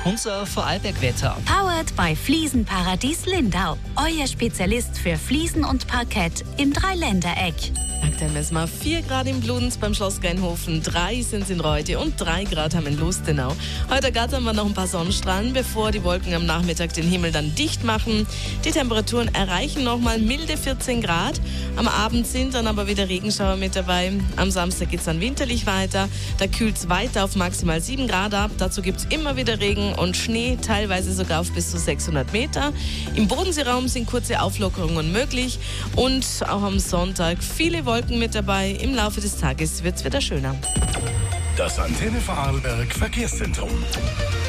Unser Vorarlberg-Wetter. Powered by Fliesenparadies Lindau. Euer Spezialist für Fliesen und Parkett im Dreiländereck. Aktuell messen wir 4 Grad in Bludenz beim Schloss Gainhofen, 3 sind es in Reute und 3 Grad haben wir in Lustenau. Heute haben wir noch ein paar Sonnenstrahlen, bevor die Wolken am Nachmittag den Himmel dann dicht machen. Die Temperaturen erreichen nochmal milde 14 Grad. Am Abend sind dann aber wieder Regenschauer mit dabei. Am Samstag geht es dann winterlich weiter. Da kühlt es weiter auf maximal 7 Grad ab. Dazu gibt es immer wieder Regen und Schnee, teilweise sogar auf bis zu 600 Meter. Im Bodenseeraum sind kurze Auflockerungen möglich. Und auch am Sonntag viele Wolken mit dabei. Im Laufe des Tages wird es wieder schöner. Das Antenne Vorarlberg Verkehrszentrum.